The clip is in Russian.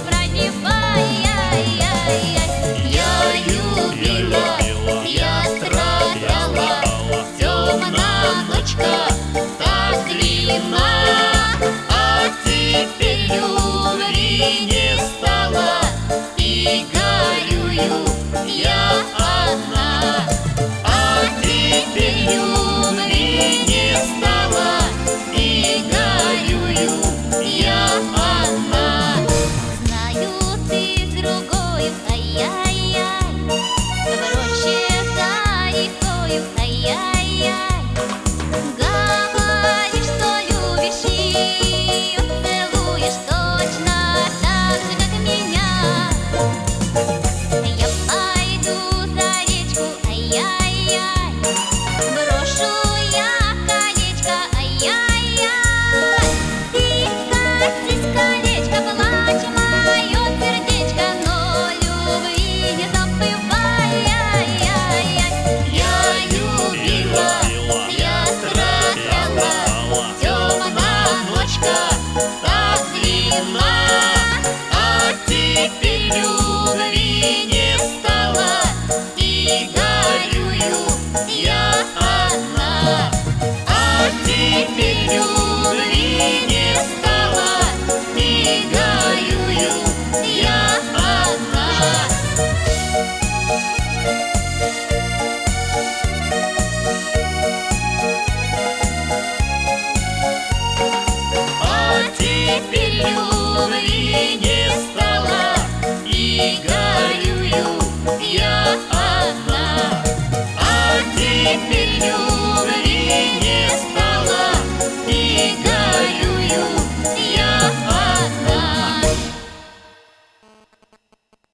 братьев, ай-яй-яй-яй. Я любила, я страдала, темная ночка так длинна, а теперь любви не стало, и горюю я одна. А теперь любви не стало, и горюю я одна. Знаю, ты с другою, ай-яй-яй, в роще за рекою, ай-яй-яй. Говоришь, что любишь ее, целуешь точно так же, как меня. Я пойду за речку, ай-яй-яй, брошу я колечко, ай-яй-яй. Ты катись, колечко, плачь мое сердечко, но любви не забывай, ай-яй-яй. Я любила, я страдала, темная ночка так длинна, а теперь любви не стало, и горюю я одна. А теперь любви не стало, и горюю я одна. А теперь любви не стало, и горюю я одна. А теперь любви